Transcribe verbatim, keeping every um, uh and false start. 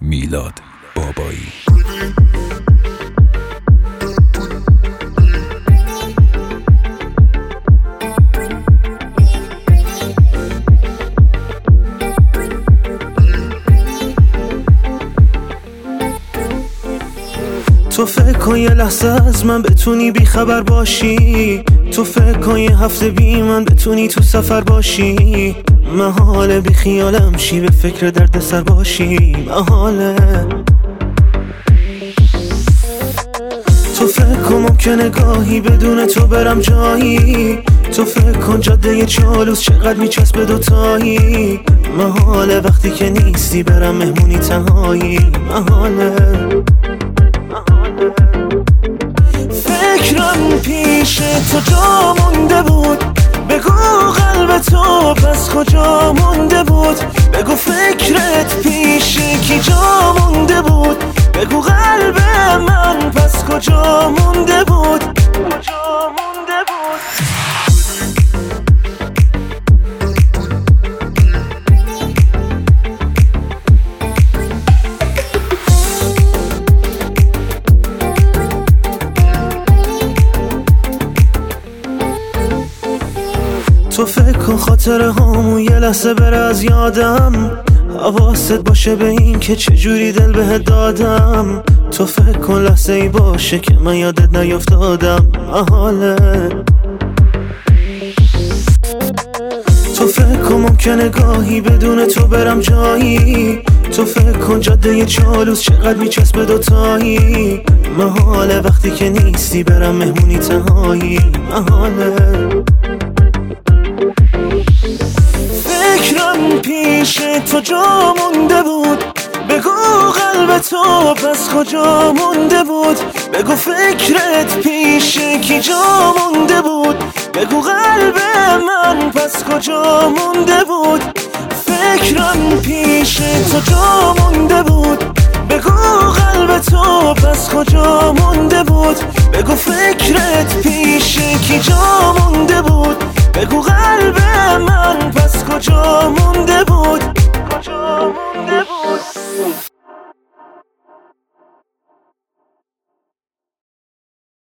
میلاد بابایی. تو فکر کن یه لحظه از من بتونی بی خبر باشی، تو فکر کن یه هفته بی من بتونی تو سفر باشی، محاله بی خیالم شی به فکر درد سر باشی، محاله. تو فکر کن ممکنه گاهی بدون تو برم جایی، تو فکر کن جاده چالوس چقدر میچسبه دوتایی، محاله وقتی که نیستی برم مهمونی تنهایی، محاله. فکرم پیش تو جا مونده بود، بگو قلب تو پس کجا مونده بود، بگو فکرت پیش کی جا مونده بود، بگو قلب من پس کجا مونده بود، کجا مونده بود. تو فکر کن خاطره هامون یه لحظه بره از یادم، حواست باشه به این که چجوری دل بهت دادم، تو فکر کن لحظه ای باشه که من یادت نیافتادم، محاله. تو فکر کن ممکنه گاهی بدون تو برم جایی، تو فکر کن جاده چالوس چقدر میچسبه دوتایی، محاله وقتی که نیستی برم مهمونی تنهایی، محاله. فکرم پیش تو جا مونده بود، بگو قلب تو پس کجا مونده بود، بگو فکرت پیش کی جا مونده بود، بگو قلب من پس کجا مونده بود. فکرم پیش تو جا مونده بود، بگو قلب تو پس کجا مونده بود، بگو فکرت پیش کی جا مونده بود، بگو قلب